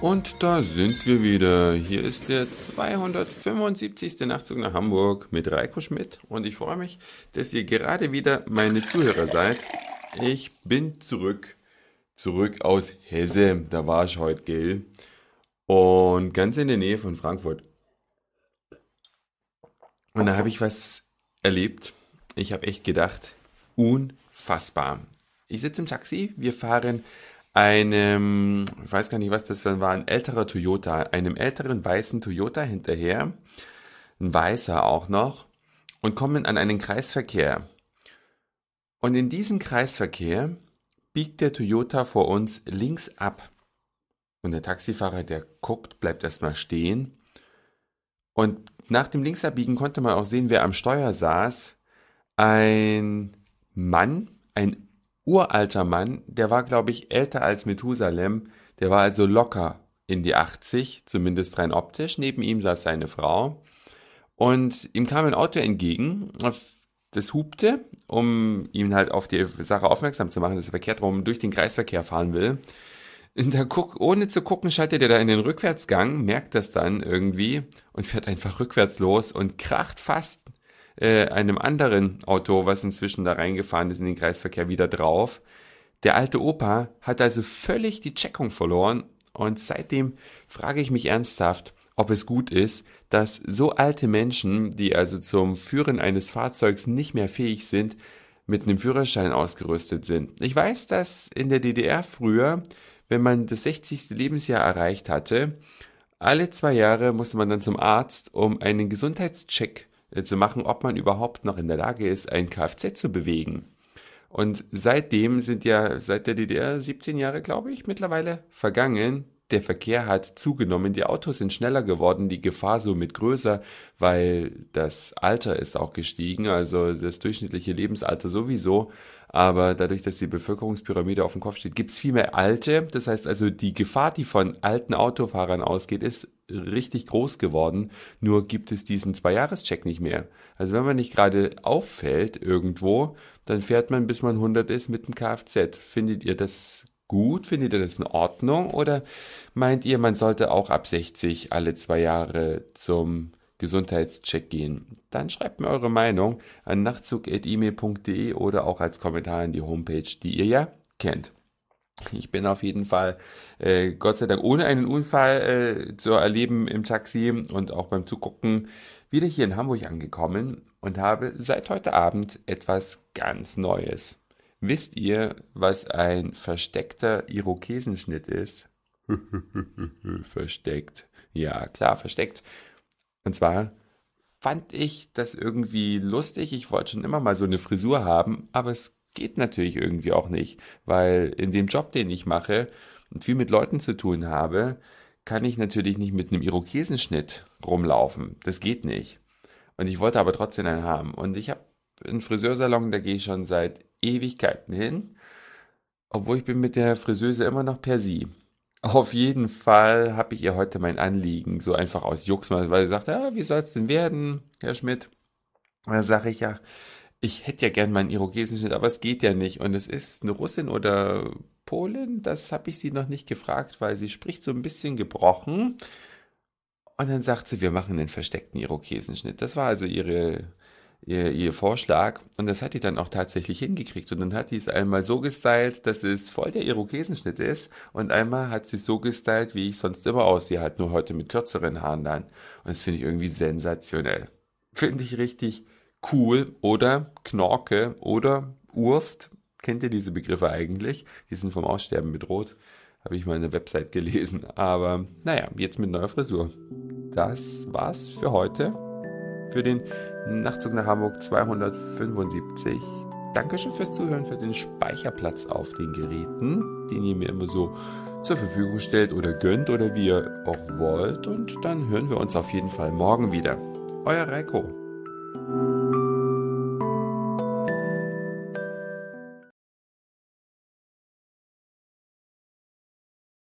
Und da sind wir wieder. Hier ist der 275. Nachtzug nach Hamburg mit Reiko Schmidt. Und ich freue mich, dass ihr gerade wieder meine Zuhörer seid. Ich bin zurück aus Hesse. Da war ich heute, gell? Und ganz in der Nähe von Frankfurt. Und da habe ich was erlebt. Ich habe echt gedacht, unfassbar. Ich sitze im Taxi, wir fahren ich weiß gar nicht, was das war, ein älterer Toyota, einem älteren weißen Toyota hinterher, ein weißer auch noch, und kommen an einen Kreisverkehr. Und in diesem Kreisverkehr biegt der Toyota vor uns links ab. Und der Taxifahrer, der guckt, bleibt erstmal stehen. Und nach dem Linksabbiegen konnte man auch sehen, wer am Steuer saß. Ein Mann, ein uralter Mann, der war, glaube ich, älter als Methusalem. Der war also locker in die 80, zumindest rein optisch. Neben ihm saß seine Frau. Und ihm kam ein Auto entgegen, das hupte, um ihn halt auf die Sache aufmerksam zu machen, dass er verkehrt rum durch den Kreisverkehr fahren will. Und ohne zu gucken, schaltet er da in den Rückwärtsgang, merkt das dann irgendwie und fährt einfach rückwärts los und kracht fast einem anderen Auto, was inzwischen da reingefahren ist in den Kreisverkehr, wieder drauf. Der alte Opa hat also völlig die Checkung verloren und seitdem frage ich mich ernsthaft, ob es gut ist, dass so alte Menschen, die also zum Führen eines Fahrzeugs nicht mehr fähig sind, mit einem Führerschein ausgerüstet sind. Ich weiß, dass in der DDR früher, wenn man das 60. Lebensjahr erreicht hatte, alle 2 Jahre musste man dann zum Arzt, um einen Gesundheitscheck zu machen, ob man überhaupt noch in der Lage ist, ein Kfz zu bewegen. Und seitdem sind ja seit der DDR 17 Jahre, glaube ich, mittlerweile vergangen. Der Verkehr hat zugenommen, die Autos sind schneller geworden, die Gefahr somit größer, weil das Alter ist auch gestiegen, also das durchschnittliche Lebensalter sowieso. Aber dadurch, dass die Bevölkerungspyramide auf dem Kopf steht, gibt es viel mehr Alte. Das heißt also, die Gefahr, die von alten Autofahrern ausgeht, ist richtig groß geworden. Nur gibt es diesen Zwei-Jahres-Check nicht mehr. Also wenn man nicht gerade auffällt irgendwo, dann fährt man, bis man 100 ist, mit dem Kfz. Findet ihr das gut? Findet ihr das in Ordnung? Oder meint ihr, man sollte auch ab 60 alle 2 Jahre zum Gesundheitscheck gehen? Dann schreibt mir eure Meinung an nachtzug.email.de oder auch als Kommentar in die Homepage, die ihr ja kennt. Ich bin auf jeden Fall, Gott sei Dank, ohne einen Unfall zu erleben im Taxi und auch beim Zugucken wieder hier in Hamburg angekommen und habe seit heute Abend etwas ganz Neues. Wisst ihr, was ein versteckter Irokesenschnitt ist? Versteckt. Ja, klar, versteckt. Und zwar fand ich das irgendwie lustig. Ich wollte schon immer mal so eine Frisur haben, aber es geht natürlich irgendwie auch nicht, weil in dem Job, den ich mache und viel mit Leuten zu tun habe, kann ich natürlich nicht mit einem Irokesenschnitt rumlaufen. Das geht nicht. Und ich wollte aber trotzdem einen haben. Und ich habe einen Friseursalon, da gehe ich schon seit Ewigkeiten hin, obwohl ich bin mit der Friseuse immer noch per Sie. Auf jeden Fall habe ich ihr heute mein Anliegen so einfach aus Jux mal, weil sie sagt, ja, wie soll es denn werden, Herr Schmidt? Und da sage ich ja, ich hätte ja gern meinen Irokesenschnitt, aber es geht ja nicht. Und es ist eine Russin oder Polin, das habe ich sie noch nicht gefragt, weil sie spricht so ein bisschen gebrochen. Und dann sagt sie, wir machen den versteckten Irokesenschnitt. Das war also ihr Vorschlag. Und das hat die dann auch tatsächlich hingekriegt. Und dann hat die es einmal so gestylt, dass es voll der Irokesenschnitt ist. Und einmal hat sie es so gestylt, wie ich sonst immer aussehe, halt nur heute mit kürzeren Haaren dann. Und das finde ich irgendwie sensationell. Finde ich richtig cool oder Knorke oder Urst. Kennt ihr diese Begriffe eigentlich? Die sind vom Aussterben bedroht. Habe ich mal in der Website gelesen. Aber naja, jetzt mit neuer Frisur. Das war's für heute. Für den Nachtzug nach Hamburg 275. Dankeschön fürs Zuhören, für den Speicherplatz auf den Geräten, den ihr mir immer so zur Verfügung stellt oder gönnt oder wie ihr auch wollt. Und dann hören wir uns auf jeden Fall morgen wieder. Euer Reiko.